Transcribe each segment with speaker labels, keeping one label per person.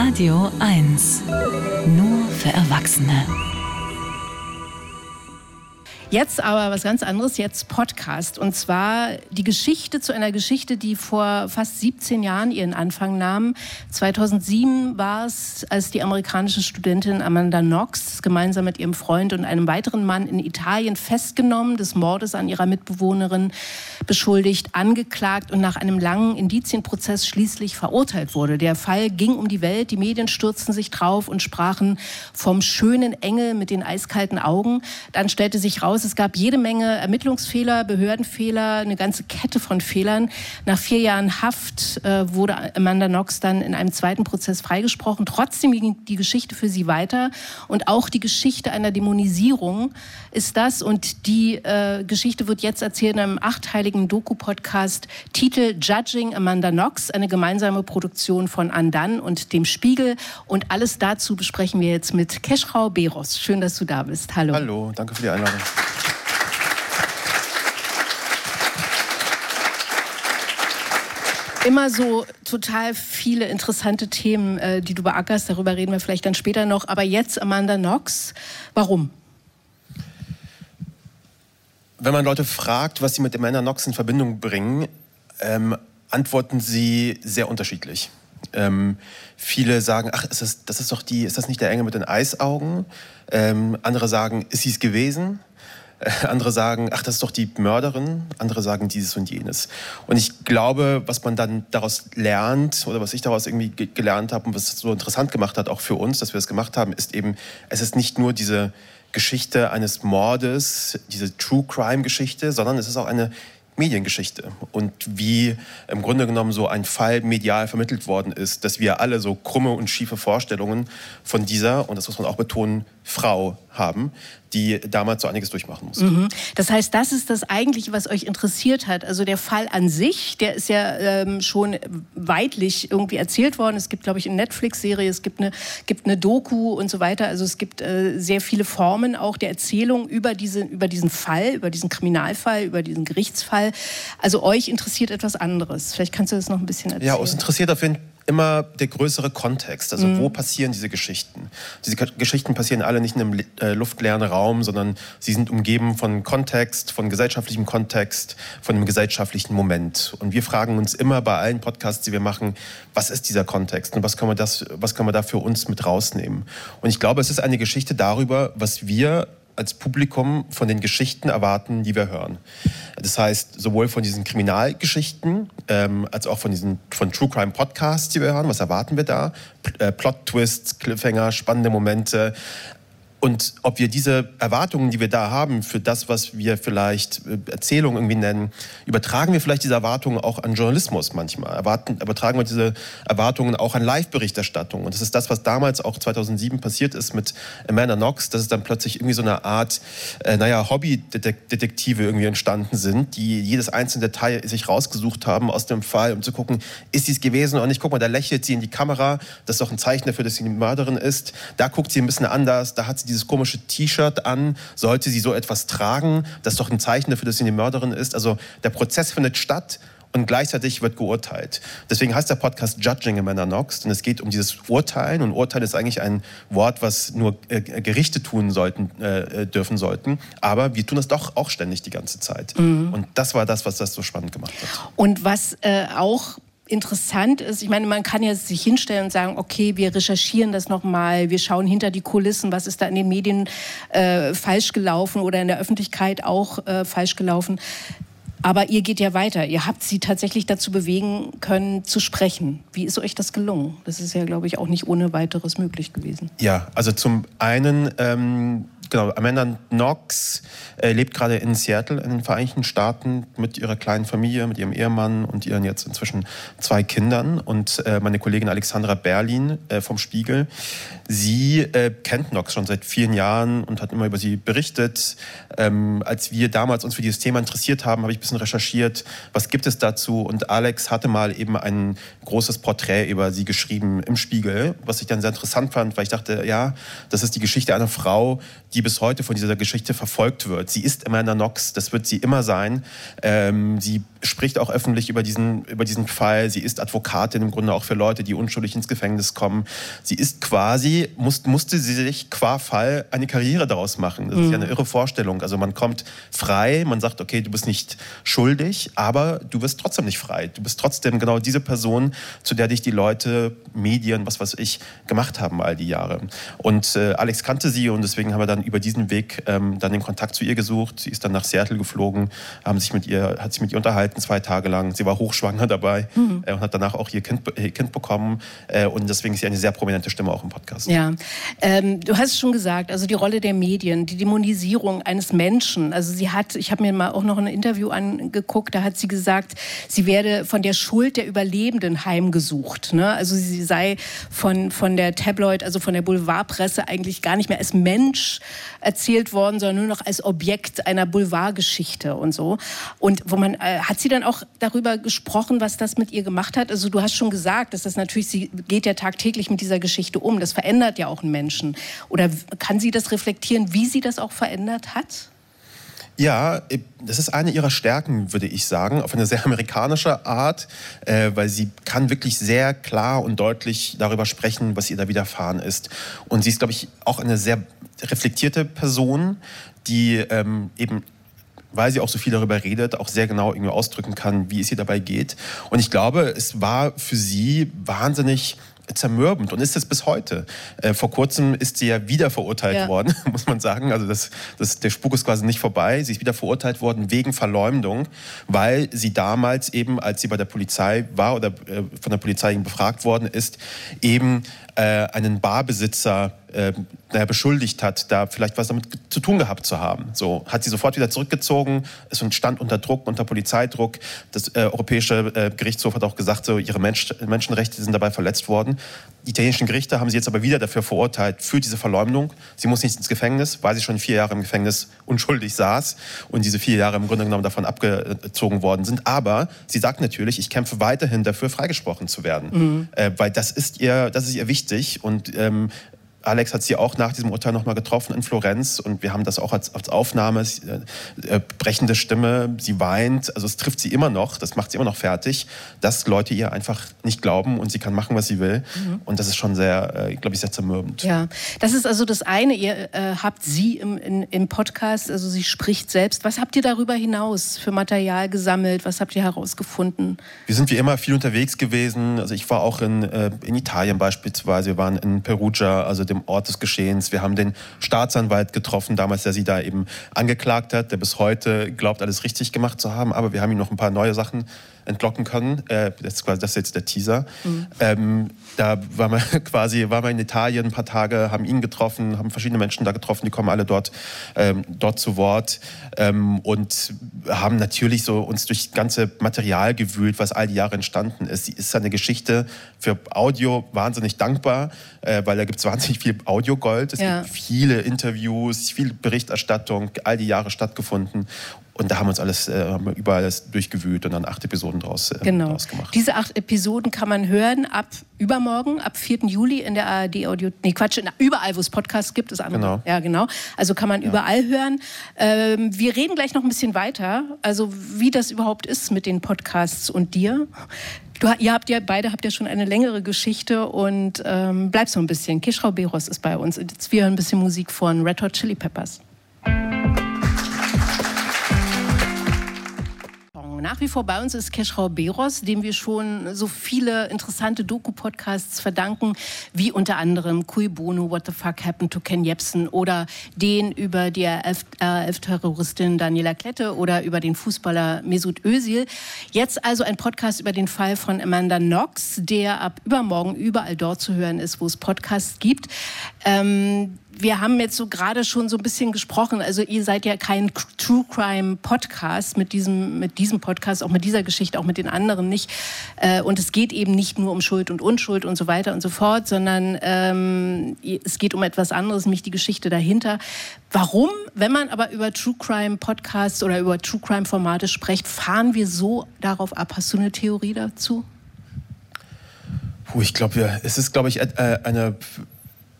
Speaker 1: Radio 1. Nur für Erwachsene.
Speaker 2: Jetzt aber was ganz anderes, jetzt Podcast. Und zwar die Geschichte zu einer Geschichte, die vor fast 17 Jahren ihren Anfang nahm. 2007 war es, als die amerikanische Studentin Amanda Knox gemeinsam mit ihrem Freund und einem weiteren Mann in Italien festgenommen, des Mordes an ihrer Mitbewohnerin beschuldigt, angeklagt und nach einem langen Indizienprozess schließlich verurteilt wurde. Der Fall ging um die Welt, die Medien stürzten sich drauf und sprachen vom schönen Engel mit den eiskalten Augen. Dann stellte sich raus, es gab jede Menge Ermittlungsfehler, Behördenfehler, eine ganze Kette von Fehlern. Nach 4 Jahren Haft wurde Amanda Knox dann in einem zweiten Prozess freigesprochen. Trotzdem ging die Geschichte für sie weiter. Und auch die Geschichte einer Dämonisierung ist das. Und die Geschichte wird jetzt erzählt in einem 8-teiligen Doku-Podcast. Titel Judging Amanda Knox, eine gemeinsame Produktion von Undone und dem Spiegel. Und alles dazu besprechen wir jetzt mit Keschrau Beros. Schön, dass du da bist. Hallo.
Speaker 3: Hallo, danke für die Einladung.
Speaker 2: Immer so total viele interessante Themen, die du beackerst. Darüber reden wir vielleicht dann später noch. Aber jetzt Amanda Knox. Warum?
Speaker 3: Wenn man Leute fragt, was sie mit Amanda Knox in Verbindung bringen, antworten sie sehr unterschiedlich. Viele sagen, ach, ist das nicht der Engel mit den Eisaugen? Andere sagen, ist sie es gewesen? Andere sagen, ach, das ist doch die Mörderin. Andere sagen dieses und jenes. Und ich glaube, was man dann daraus lernt oder was ich daraus irgendwie gelernt habe und was es so interessant gemacht hat, auch für uns, dass wir das gemacht haben, ist eben, es ist nicht nur diese Geschichte eines Mordes, diese True-Crime-Geschichte, sondern es ist auch eine Mediengeschichte und wie im Grunde genommen so ein Fall medial vermittelt worden ist, dass wir alle so krumme und schiefe Vorstellungen von dieser, und das muss man auch betonen, Frau haben, die damals so einiges durchmachen musste.
Speaker 2: Mhm. Das heißt, das ist das Eigentliche, was euch interessiert hat. Also der Fall an sich, der ist ja schon weitlich irgendwie erzählt worden. Es gibt, glaube ich, eine Netflix-Serie, es gibt eine Doku und so weiter. Also es gibt sehr viele Formen auch der Erzählung über diesen Fall, über diesen Kriminalfall, über diesen Gerichtsfall. Also euch interessiert etwas anderes. Vielleicht kannst du das noch ein bisschen erzählen.
Speaker 3: Ja, uns interessiert auf jeden Fall immer der größere Kontext. Also wo passieren diese Geschichten? Diese Geschichten passieren alle nicht in einem luftleeren Raum, sondern sie sind umgeben von Kontext, von gesellschaftlichem Kontext, von einem gesellschaftlichen Moment. Und wir fragen uns immer bei allen Podcasts, die wir machen, was ist dieser Kontext und was können wir da für uns mit rausnehmen? Und ich glaube, es ist eine Geschichte darüber, was wir als Publikum von den Geschichten erwarten, die wir hören. Das heißt, sowohl von diesen Kriminalgeschichten als auch von True Crime Podcasts, die wir hören. Was erwarten wir da? Plot-Twists, Cliffhanger, spannende Momente. Und ob wir diese Erwartungen, die wir da haben, für das, was wir vielleicht Erzählung irgendwie nennen, übertragen wir vielleicht diese Erwartungen auch an Journalismus manchmal. Übertragen wir diese Erwartungen auch an Live-Berichterstattung. Und das ist das, was damals auch 2007 passiert ist mit Amanda Knox, dass es dann plötzlich irgendwie so eine Art, Hobby-Detektive irgendwie entstanden sind, die jedes einzelne Detail sich rausgesucht haben aus dem Fall, um zu gucken, ist sie es gewesen oder nicht? Guck mal, da lächelt sie in die Kamera, das ist doch ein Zeichen dafür, dass sie eine Mörderin ist. Da guckt sie ein bisschen anders, da hat sie dieses komische T-Shirt an, sollte sie so etwas tragen, das ist doch ein Zeichen dafür, dass sie eine Mörderin ist. Also der Prozess findet statt und gleichzeitig wird geurteilt. Deswegen heißt der Podcast Judging Amanda Knox, und es geht um dieses Urteilen, und Urteil ist eigentlich ein Wort, was nur Gerichte tun dürfen sollten, aber wir tun das doch auch ständig die ganze Zeit. Und das war das, was das so spannend gemacht hat.
Speaker 2: Und was auch interessant ist, ich meine, man kann ja sich hinstellen und sagen, okay, wir recherchieren das nochmal, wir schauen hinter die Kulissen, was ist da in den Medien falsch gelaufen oder in der Öffentlichkeit auch falsch gelaufen. Aber ihr geht ja weiter. Ihr habt sie tatsächlich dazu bewegen können, zu sprechen. Wie ist euch das gelungen? Das ist ja, glaube ich, auch nicht ohne weiteres möglich gewesen.
Speaker 3: Ja, also zum einen, Amanda Knox lebt gerade in Seattle in den Vereinigten Staaten mit ihrer kleinen Familie, mit ihrem Ehemann und ihren jetzt inzwischen 2 Kindern. Und meine Kollegin Alexandra Berlin vom Spiegel, sie kennt Knox schon seit vielen Jahren und hat immer über sie berichtet. Als wir damals uns für dieses Thema interessiert haben, habe ich ein bisschen recherchiert, was gibt es dazu. Und Alex hatte mal eben ein großes Porträt über sie geschrieben im Spiegel, was ich dann sehr interessant fand, weil ich dachte, ja, das ist die Geschichte einer Frau, die die bis heute von dieser Geschichte verfolgt wird. Sie ist Amanda Knox, das wird sie immer sein. Sie spricht auch öffentlich über diesen Fall. Sie ist Advokatin im Grunde auch für Leute, die unschuldig ins Gefängnis kommen. Sie ist quasi, musste sie sich qua Fall eine Karriere daraus machen. Das ist ja eine irre Vorstellung. Also man kommt frei, man sagt, okay, du bist nicht schuldig, aber du wirst trotzdem nicht frei. Du bist trotzdem genau diese Person, zu der dich die Leute, Medien, was weiß ich, gemacht haben all die Jahre. Und Alex kannte sie und deswegen haben wir dann über diesen Weg dann den Kontakt zu ihr gesucht. Sie ist dann nach Seattle geflogen, hat sich mit ihr unterhalten, 2 Tage lang. Sie war hochschwanger dabei und hat danach auch ihr Kind bekommen. Und deswegen ist sie eine sehr prominente Stimme auch im Podcast.
Speaker 2: Ja, du hast es schon gesagt, also die Rolle der Medien, die Dämonisierung eines Menschen. Also ich habe mir mal auch noch ein Interview angeguckt, da hat sie gesagt, sie werde von der Schuld der Überlebenden heimgesucht. Ne? Also sie sei von der Tabloid, also von der Boulevardpresse eigentlich gar nicht mehr als Mensch erzählt worden, sondern nur noch als Objekt einer Boulevardgeschichte und so. Und hat sie dann auch darüber gesprochen, was das mit ihr gemacht hat? Also du hast schon gesagt, dass das natürlich, sie geht ja tagtäglich mit dieser Geschichte um. Das verändert ja auch einen Menschen. Oder kann sie das reflektieren, wie sie das auch verändert hat?
Speaker 3: Ja, das ist eine ihrer Stärken, würde ich sagen, auf eine sehr amerikanische Art, weil sie kann wirklich sehr klar und deutlich darüber sprechen, was ihr da widerfahren ist. Und sie ist, glaube ich, auch eine sehr reflektierte Person, die eben, weil sie auch so viel darüber redet, auch sehr genau irgendwie ausdrücken kann, wie es ihr dabei geht. Und ich glaube, es war für sie wahnsinnig zermürbend und ist es bis heute. Vor kurzem ist sie ja wieder verurteilt worden, muss man sagen. Also der Spuk ist quasi nicht vorbei. Sie ist wieder verurteilt worden wegen Verleumdung, weil sie damals eben, als sie bei der Polizei war oder von der Polizei befragt worden ist, eben einen Barbesitzer beschuldigt hat, da vielleicht was damit zu tun gehabt zu haben. So hat sie sofort wieder zurückgezogen, es stand unter Druck, unter Polizeidruck. Das Europäische Gerichtshof hat auch gesagt, so, ihre Menschenrechte sind dabei verletzt worden. Die italienischen Gerichte haben sie jetzt aber wieder dafür verurteilt, für diese Verleumdung. Sie muss nicht ins Gefängnis, weil sie schon 4 Jahre im Gefängnis unschuldig saß und diese 4 Jahre im Grunde genommen davon abgezogen worden sind. Aber sie sagt natürlich, ich kämpfe weiterhin dafür, freigesprochen zu werden. Weil das ist ihr wichtig. Und Alex hat sie auch nach diesem Urteil nochmal getroffen in Florenz und wir haben das auch als Aufnahme, brechende Stimme, sie weint, also es trifft sie immer noch, das macht sie immer noch fertig, dass Leute ihr einfach nicht glauben und sie kann machen, was sie will und das ist schon sehr, glaube ich, sehr zermürbend.
Speaker 2: Ja, das ist also das eine, ihr habt sie im Podcast, also sie spricht selbst. Was habt ihr darüber hinaus für Material gesammelt, was habt ihr herausgefunden?
Speaker 3: Wir sind wie immer viel unterwegs gewesen, also ich war auch in Italien beispielsweise, wir waren in Perugia, also dem Ort des Geschehens. Wir haben den Staatsanwalt getroffen, damals, der sie da eben angeklagt hat, der bis heute glaubt, alles richtig gemacht zu haben. Aber wir haben ihm noch ein paar neue Sachen entlocken können. Das ist jetzt der Teaser. Da waren wir in Italien ein paar Tage, haben ihn getroffen, haben verschiedene Menschen da getroffen, die kommen alle dort zu Wort und haben natürlich so uns durch das ganze Material gewühlt, was all die Jahre entstanden ist. Sie ist eine Geschichte für Audio wahnsinnig dankbar, weil da gibt es wahnsinnig viel Audiogold. Es gibt viele Interviews, viel Berichterstattung, all die Jahre stattgefunden. Und da haben wir überall alles durchgewühlt und dann 8 Episoden draus gemacht.
Speaker 2: Diese 8 Episoden kann man hören ab übermorgen, ab 4. Juli in der ARD Audio... überall, wo es Podcasts gibt, ist andere.
Speaker 3: Genau.
Speaker 2: Ja, genau. Also kann man überall hören. Wir reden gleich noch ein bisschen weiter, also wie das überhaupt ist mit den Podcasts und dir. Beide habt ja schon eine längere Geschichte und bleib so ein bisschen. Keschrau Beros ist bei uns. Jetzt wir hören ein bisschen Musik von Red Hot Chili Peppers. Nach wie vor bei uns ist Keschrau Beros, dem wir schon so viele interessante Doku-Podcasts verdanken, wie unter anderem Cui Bono, What the Fuck Happened to Ken Jebsen oder den über die RAF-Terroristin Daniela Klette oder über den Fußballer Mesut Özil. Jetzt also ein Podcast über den Fall von Amanda Knox, der ab übermorgen überall dort zu hören ist, wo es Podcasts gibt. Wir haben jetzt so gerade schon so ein bisschen gesprochen, also ihr seid ja kein True Crime Podcast mit diesem Podcast, auch mit dieser Geschichte, auch mit den anderen nicht. Und es geht eben nicht nur um Schuld und Unschuld und so weiter und so fort, sondern es geht um etwas anderes, nämlich die Geschichte dahinter. Warum, wenn man aber über True Crime Podcasts oder über True Crime Formate spricht, fahren wir so darauf ab? Hast du eine Theorie dazu?
Speaker 3: Es ist, glaube ich,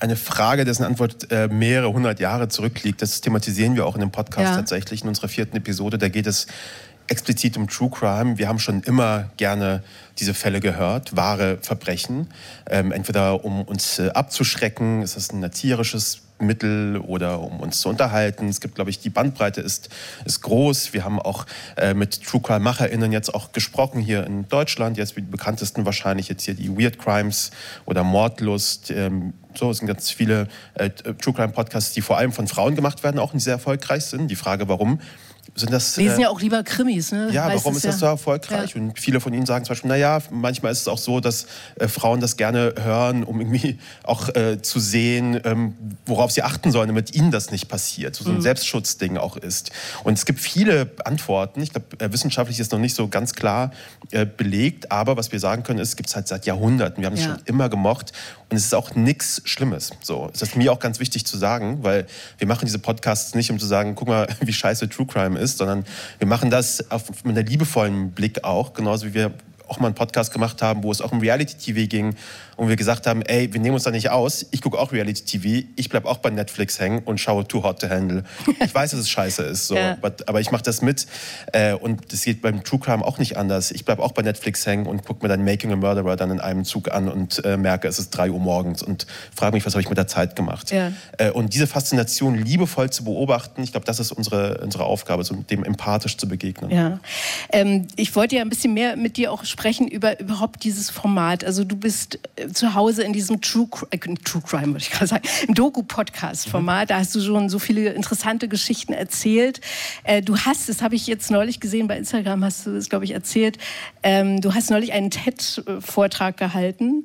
Speaker 3: eine Frage, dessen Antwort mehrere hundert Jahre zurückliegt. Das thematisieren wir auch in dem Podcast tatsächlich in unserer 4. Episode. Da geht es explizit um True Crime. Wir haben schon immer gerne diese Fälle gehört, wahre Verbrechen. Entweder um uns abzuschrecken, ist das ein erzieherisches Mittel, oder um uns zu unterhalten. Es gibt, glaube ich, die Bandbreite ist groß. Wir haben auch mit True Crime-MacherInnen jetzt auch gesprochen hier in Deutschland. Jetzt die bekanntesten wahrscheinlich jetzt hier die Weird Crimes oder Mordlust. Es sind ganz viele True Crime-Podcasts, die vor allem von Frauen gemacht werden, auch sehr erfolgreich sind. Die Frage, warum?
Speaker 2: Lesen ja auch lieber Krimis, ne?
Speaker 3: Ja, warum ist das so erfolgreich? Ja. Und viele von ihnen sagen zum Beispiel, manchmal ist es auch so, dass Frauen das gerne hören, um irgendwie auch zu sehen, worauf sie achten sollen, damit ihnen das nicht passiert. So ein Selbstschutzding auch ist. Und es gibt viele Antworten. Ich glaube, wissenschaftlich ist noch nicht so ganz klar belegt. Aber was wir sagen können, ist, es gibt es halt seit Jahrhunderten. Wir haben es schon immer gemocht. Und es ist auch nichts Schlimmes. So, das ist mir auch ganz wichtig zu sagen, weil wir machen diese Podcasts nicht, um zu sagen, guck mal, wie scheiße True Crime ist, sondern wir machen das mit einem liebevollen Blick auch, genauso wie wir auch mal einen Podcast gemacht haben, wo es auch um Reality-TV ging und wir gesagt haben, ey, wir nehmen uns da nicht aus, ich gucke auch Reality-TV, ich bleibe auch bei Netflix hängen und schaue Too Hot to Handle. Ich weiß, dass es scheiße ist, so, aber ich mache das mit und das geht beim True Crime auch nicht anders. Ich bleibe auch bei Netflix hängen und gucke mir dann Making a Murderer dann in einem Zug an und merke, es ist 3 Uhr morgens und frage mich, was habe ich mit der Zeit gemacht. Ja. Und diese Faszination liebevoll zu beobachten, ich glaube, das ist unsere Aufgabe, so dem empathisch zu begegnen.
Speaker 2: Ja. Ich wollte ja ein bisschen mehr mit dir auch sprechen über überhaupt dieses Format. Also du bist zu Hause in diesem True Crime, würde ich gerade sagen, im Doku-Podcast-Format. Da hast du schon so viele interessante Geschichten erzählt. Du hast, das habe ich jetzt neulich gesehen, bei Instagram hast du das, glaube ich, erzählt, du hast neulich einen TED-Vortrag gehalten.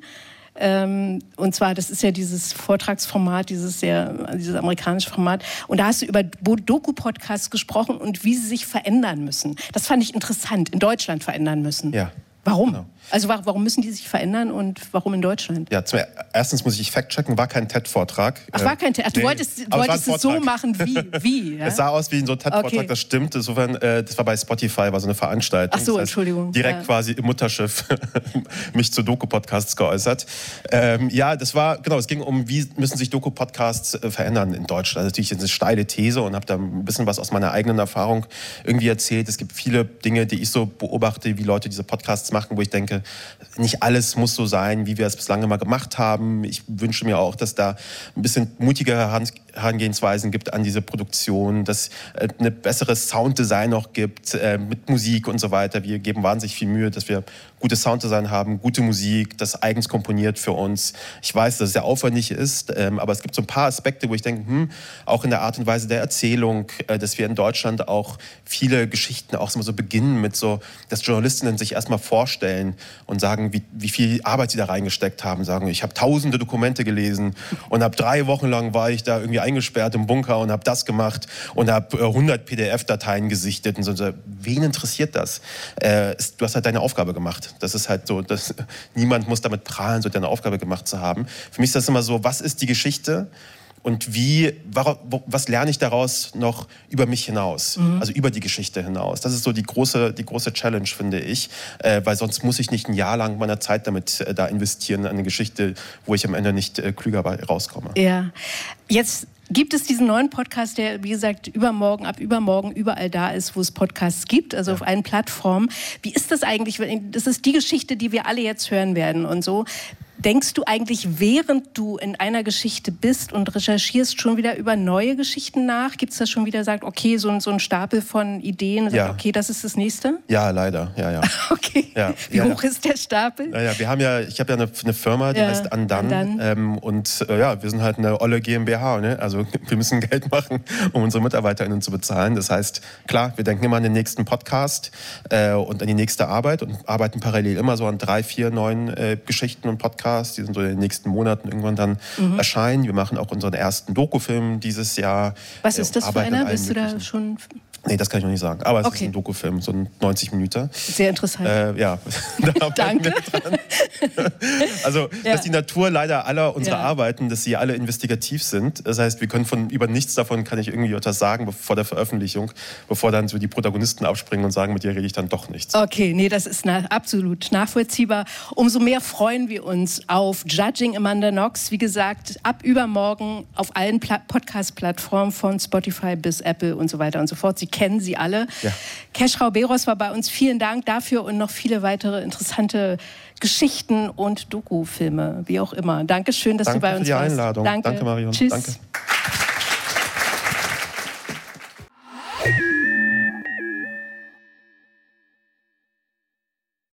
Speaker 2: Und zwar, das ist ja dieses Vortragsformat, dieses amerikanische Format. Und da hast du über Doku-Podcasts gesprochen und wie sie sich verändern müssen. Das fand ich interessant, in Deutschland verändern müssen.
Speaker 3: Ja.
Speaker 2: Warum?
Speaker 3: Genau.
Speaker 2: Also warum müssen die sich verändern und warum in Deutschland?
Speaker 3: Ja, erstens muss ich fact-checken, war kein TED-Vortrag.
Speaker 2: Ach, war kein TED. Ach, du wolltest es so machen wie? Ja?
Speaker 3: Es sah aus wie so ein TED-Vortrag, das stimmt. Insofern, das war bei Spotify, war so eine Veranstaltung.
Speaker 2: Ach so, Entschuldigung.
Speaker 3: Direkt quasi im Mutterschiff mich zu Doku-Podcasts geäußert. Das war, genau, es ging um, wie müssen sich Doku-Podcasts verändern in Deutschland. Also natürlich eine steile These und habe da ein bisschen was aus meiner eigenen Erfahrung irgendwie erzählt. Es gibt viele Dinge, die ich so beobachte, wie Leute diese Podcasts machen, wo ich denke, nicht alles muss so sein, wie wir es bislang immer gemacht haben. Ich wünsche mir auch, dass da ein bisschen mutigere Herangehensweisen gibt an diese Produktion, dass eine bessere Sounddesign auch gibt, mit Musik und so weiter. Wir geben wahnsinnig viel Mühe, dass wir gutes Sounddesign haben, gute Musik, das eigens komponiert für uns. Ich weiß, dass es sehr aufwendig ist, aber es gibt so ein paar Aspekte, wo ich denke, auch in der Art und Weise der Erzählung, dass wir in Deutschland auch viele Geschichten auch so beginnen mit so, dass Journalistinnen sich erstmal vorstellen und sagen, wie viel Arbeit sie da reingesteckt haben. Sagen, ich habe tausende Dokumente gelesen und habe 3 Wochen lang war ich da irgendwie eingesperrt im Bunker und habe das gemacht und habe 100 PDF-Dateien gesichtet. Und so. Wen interessiert das? Du hast halt deine Aufgabe gemacht. Das ist halt so, niemand muss damit prahlen, so deine Aufgabe gemacht zu haben. Für mich ist das immer so, was ist die Geschichte? Und was lerne ich daraus noch über mich hinaus, also über die Geschichte hinaus? Das ist so die große Challenge, finde ich, weil sonst muss ich nicht ein Jahr lang meiner Zeit damit da investieren in eine Geschichte, wo ich am Ende nicht klüger rauskomme.
Speaker 2: Ja, jetzt gibt es diesen neuen Podcast, der, wie gesagt, ab übermorgen überall da ist, wo es Podcasts gibt, also auf allen Plattformen. Wie ist das eigentlich? Das ist die Geschichte, die wir alle jetzt hören werden und so. Denkst du eigentlich, während du in einer Geschichte bist und recherchierst, schon wieder über neue Geschichten nach? Gibt es das schon wieder, sagt, okay, so ein Stapel von Ideen, sagt, okay, das ist das Nächste?
Speaker 3: Ja, leider, ja.
Speaker 2: Okay, wie hoch ist der Stapel?
Speaker 3: Ja, ich habe ja eine Firma, die heißt Undone. Und wir sind halt eine olle GmbH, ne? Also wir müssen Geld machen, um unsere MitarbeiterInnen zu bezahlen. Das heißt, klar, wir denken immer an den nächsten Podcast und an die nächste Arbeit und arbeiten parallel immer so an 3, 4 neuen Geschichten und Podcasts. Die sind so in den nächsten Monaten irgendwann dann erscheinen. Wir machen auch unseren ersten Dokufilm dieses Jahr.
Speaker 2: Was ist das für einer? Bist du da schon?
Speaker 3: Nee, das kann ich noch nicht sagen. Aber es ist ein Dokufilm, so ein 90 Minuten.
Speaker 2: Sehr interessant.
Speaker 3: Ja, da
Speaker 2: danke.
Speaker 3: Dran. Also, dass die Natur leider aller unserer Arbeiten, dass sie alle investigativ sind. Das heißt, wir können über nichts davon kann ich irgendwie etwas sagen vor der Veröffentlichung, bevor dann so die Protagonisten abspringen und sagen, mit dir rede ich dann doch nichts.
Speaker 2: Okay, nee, das ist absolut nachvollziehbar. Umso mehr freuen wir uns auf Judging Amanda Knox. Wie gesagt, ab übermorgen auf allen Podcast-Plattformen von Spotify bis Apple und so weiter und so fort. Sie kennen sie alle. Ja. Keschrau Beros war bei uns. Vielen Dank dafür und noch viele weitere interessante Geschichten und Dokufilme, wie auch immer. Dankeschön, dass du bei uns warst.
Speaker 3: Danke für die Einladung. Danke, Marion.
Speaker 2: Tschüss.
Speaker 3: Danke.